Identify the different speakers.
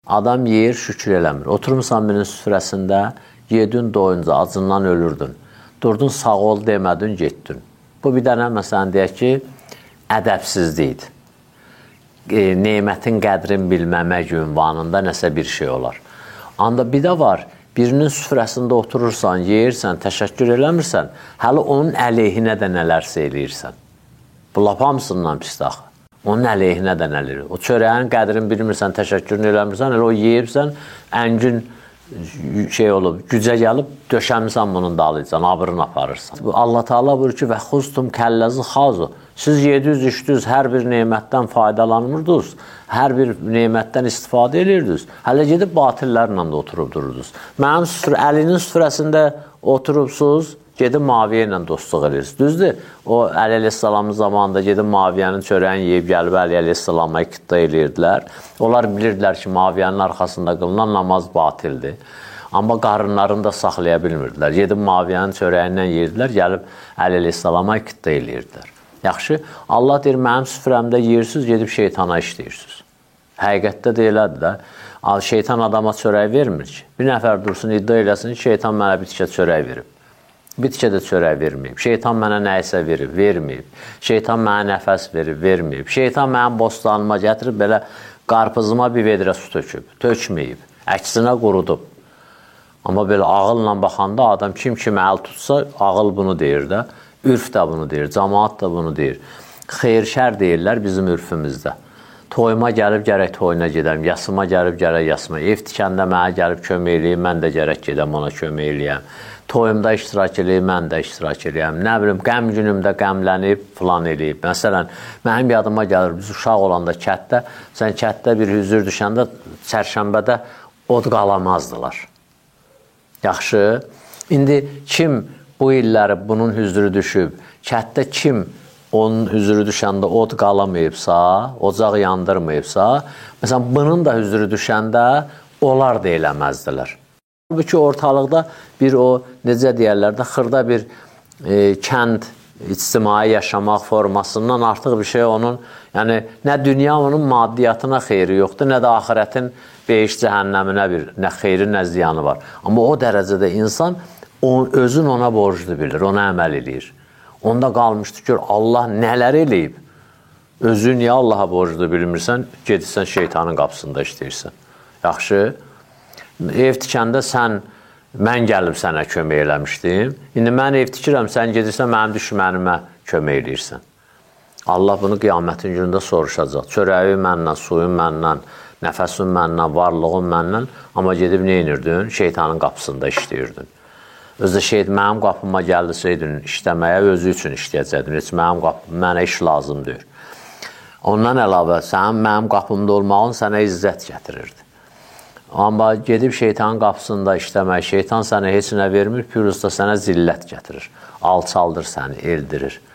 Speaker 1: Adam yeyir, şükür eləmir. Oturmuşsan birinin süfrəsində, yedin doyunca, acından ölürdün. Durdun, sağ ol demədin, getdin. Bu bir dənə, məsələn, deyək ki, ədəbsizlikdir. Nemətin qədrin bilməmək ünvanında nəsə bir şey olar. Anda bir də var, birinin süfrəsində oturursan, yeyirsən, təşəkkür eləmirsən, hələ onun əleyhinə də nələrsə eləyirsən. Bu lap hamısından pisdir axı. Onun əleyhinə də nələr. O çörəyin qədrini bilmirsən, təşəkkürünü eləmirsən, elə o yeyirsən, əngin şey olub, gücə gəlib, döşəmirsən bunun dalıcan, abırını aparırsan. Allah Teala buyurur ki, və xustum kəlləzi xazu. Siz yediniz, içdiniz, hər bir nemətdən faydalanmırdınız, hər bir nemətdən istifadə edirdiniz. Hələ gedib batillərlə də oturub dururdunuz. Mənim əlinin süfrəsində oturubsuz, gedib Maviyə ilə dostluq edirsiniz. Düzdür? O Əli əleyhissalamın zamanında gedib Maviyənin çörəyini yeyib gəlib Əli əleyhissalama iqtida edirdilər. Onlar bilirdilər ki, Maviyənin arxasında qılınan namaz batildir. Amma qarınlarını da saxlaya bilmirdilər. Gedib Maviyənin çörəyindən yeyirdilər, gəlib Əli əleyhissalama iqtida edirdilər. Yaxşı, Allah deyir, mənim süfrəmdə yeyirsiniz, gedib şeytana işləyirsiniz. Həqiqətdə də elədir də. Şeytan adama çörək vermir ki. Bir nəfər dursun, iddia eləsin ki, şeytan mənə bitkə çörək verib. Bitkə də çörək verməyib. Şeytan mənə nəyisə verib, verməyib. Şeytan mənə nəfəs verib, verməyib. Şeytan mənim bostanıma gətirib, belə qarpızıma bir vedrə su töküb, tökməyib. Əksinə qurudub. Amma belə ağılla baxanda adam kim əl tutsa, ağıl bunu deyir də, ürf də bunu deyir, cəmaat da bunu deyir. Xeyir-şər deyirlər bizim ürfümüzdə. Toyuma gəlib gərək toyuna gedəm, yasıma gəlib gərək yasıma. Ev tikəndə mənə gəlib kömək eləyim, mən də gərək gedəm ona kömək eləyəm. Toyumda iştirak eləyib, mən də iştirak eləyəm. Nə bilim, qəm günümdə qəmlənib, filan eləyib. Məsələn, mənim yadıma gəlir, biz uşaq olanda kətdə, sən kətdə bir hüzür düşəndə, çərşənbədə od qalamazdılar. Yaxşı, indi kim bu illəri bunun hüzürü düşüb, kətdə kim onun hüzürü düşəndə od qalamayıbsa, ocaq yandırmayıbsa, məsələn, bunun da hüzürü düşəndə onlar da eləməzdilər. Halbuki ortalıqda bir o, necə deyərlər də, xırda bir kənd ictimai yaşamaq formasından artıq bir şey onun, yəni nə dünya onun maddiyyatına xeyri yoxdur, nə də axirətin beyiş cəhənnəminə nə xeyri, nə ziyanı var. Amma o dərəcədə insan özün ona borclu bilir, ona əməl edir. Onda qalmışdı ki, Allah nələr eləyib? Özün niyə Allaha borclu bilmirsən, gedirsən şeytanın qapısında işləyirsən. Yaxşı, ev tikəndə mən gəlib sənə kömək eləmişdim. İndi mən ev tikirəm, sən gedirsən, mənim düşmənimə kömək eləyirsən. Allah bunu qiyamətin günündə soruşacaq. Çörəyi məndən, suyun məndən, nəfəsin məndən, varlığın məndən. Amma gedib nə inirdin? Şeytanın qapısında işləyirdin. Özdə mənim qapıma gəldisəydin işləməyə, özü üçün işləyəcəkdin. Heç mənim qapım, mənə iş lazım deyir. Ondan əlavə, sənin mənim qapımda olmağın sənə izzət gətirirdi. Amma gedib şeytanın qapısında işləmək, şeytan sənə heç nə vermir, pürüzdə sənə zillət gətirir. Alçaldır səni, eldirir.